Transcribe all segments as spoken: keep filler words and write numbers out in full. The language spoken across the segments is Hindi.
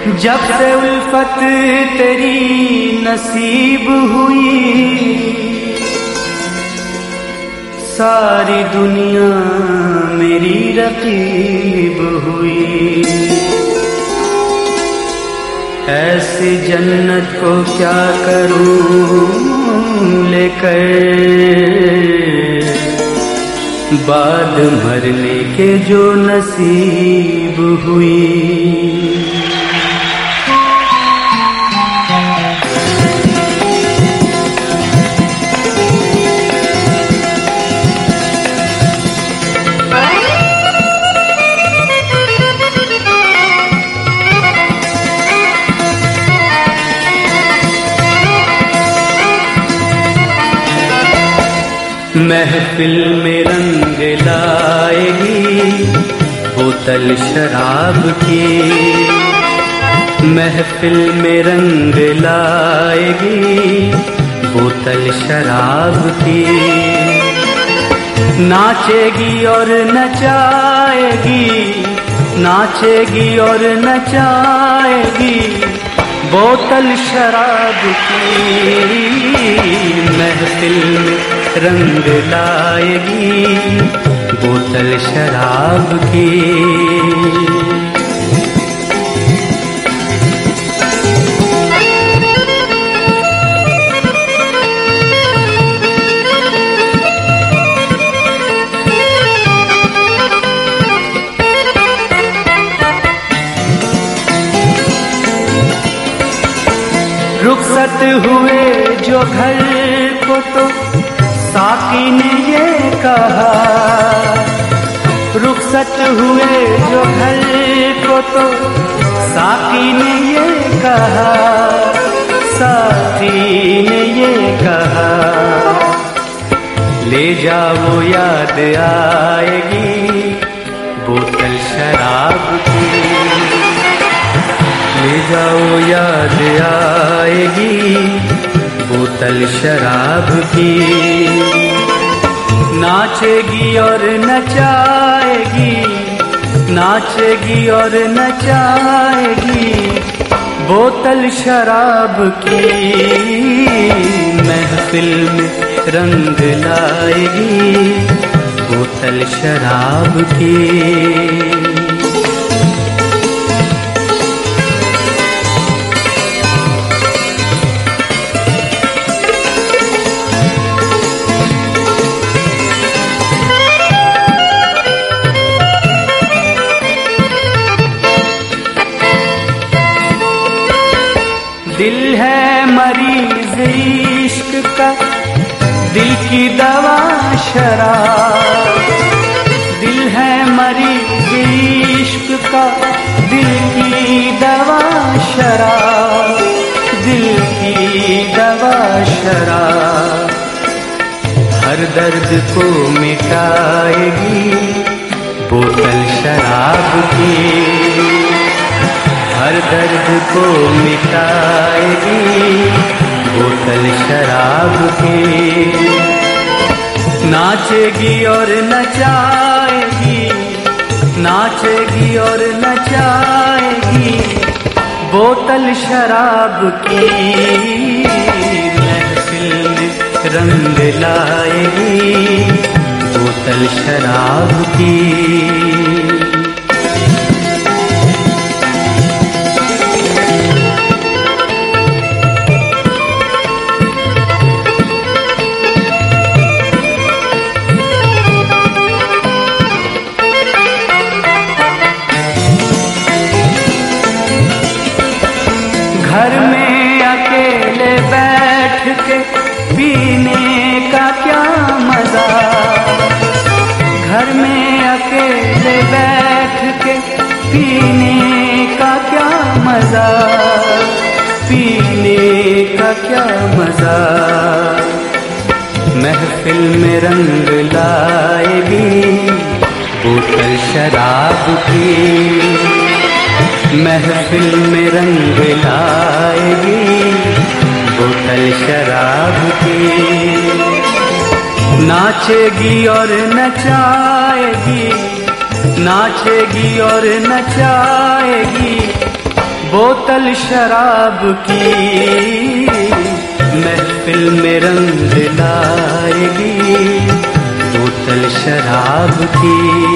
जब से उल्फत तेरी नसीब हुई, सारी दुनिया मेरी रकीब हुई। ऐसी जन्नत को क्या करूं लेकर, बाद मरने के जो नसीब हुई। महफिल में रंग लाएगी बोतल शराब की, महफिल में रंग लाएगी बोतल शराब की। नाचेगी और नचाएगी, नाचेगी और नचाएगी बोतल शराब की। महफिल में रंग लाएगी बोतल शराब की। रुखसत हुए जो घर को तो साकी ने ये कहा, रुखसत हुए जो घर को तो साकी ने ये कहा, साकी ने ये कहा। ले जाओ याद आएगी बोतल शराब की, ले जाओ याद आएगी बोतल शराब की। नाचेगी और नचाएगी, नाचेगी और नचाएगी बोतल शराब की। महफिल में रंग लाएगी बोतल शराब की। दिल है मरीज इश्क का, दिल की दवा शराब। दिल है मरीज इश्क का, दिल की दवा शराब, दिल की दवा शराब। हर दर्द को मिटाएगी बोतल शराब की, हर दर्द को मिटाएगी बोतल शराब की। नाचेगी और नचाएगी, नाचेगी और नचाएगी बोतल शराब की। महफिल में रंग लाएगी बोतल शराब की। घर में अकेले बैठ के पीने का क्या मजा, घर में अकेले बैठ के पीने का क्या मजा, पीने का क्या मजा। महफिल में रंग लाएगी बोतल शराब की, महफिल में रंग लाएगी बोतल शराब की। नाचेगी और नचाएगी, नाचेगी और नचाएगी बोतल शराब की महफिल में रंग लाएगी, बोतल शराब की।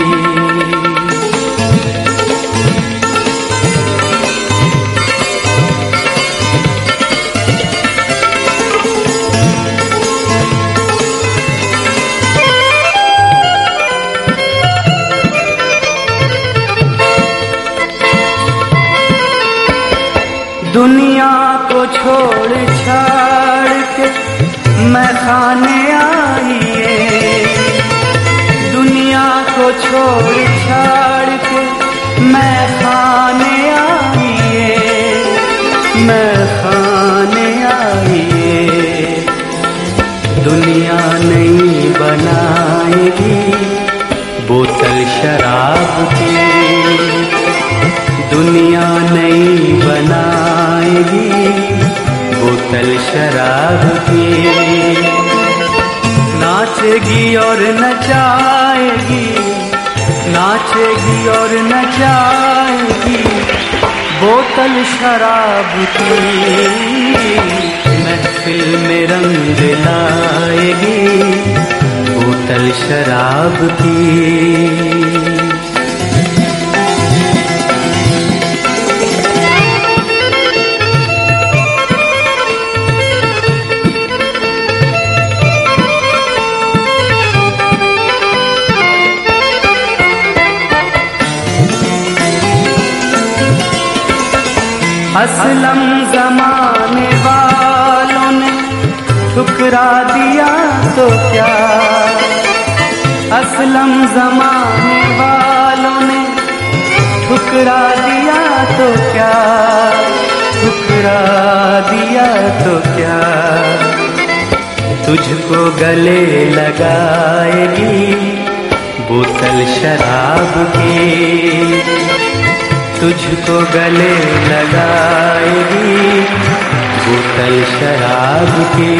दुनिया को छोड़ छाड़ के मैं खाने आइए, दुनिया को छोड़ छाड़ के मैं खाने आइए, मैं खाने आइए। दुनिया नहीं बनाएगी बोतल शराब की, दुनिया नहीं बनाएगी बोतल शराब की। नाचेगी और नचाएगी, नाचेगी और नचाएगी बोतल शराब की। महफिल में रंग लाएगी बोतल शराब की। असलम जमाने वालों ने ठुकरा दिया तो क्या, असलम जमाने वालों ने ठुकरा दिया तो क्या, ठुकरा दिया तो क्या। तुझको गले लगाएगी बोतल शराब की, तुझको गले लगाएगी बोतल शराब की।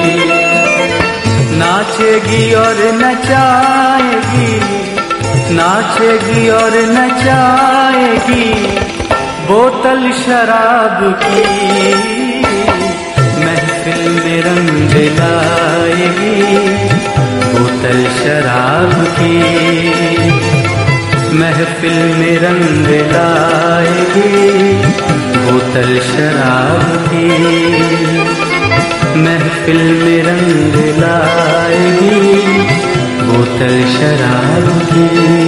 नाचेगी और नचाएगी, नाचेगी और नचाएगी बोतल शराब की। महफिल में रंग लाएगी बोतल शराब की, महफिल में रंग लाएगी बोतल शराब की। महफिल में रंग लाएगी बोतल शराब की।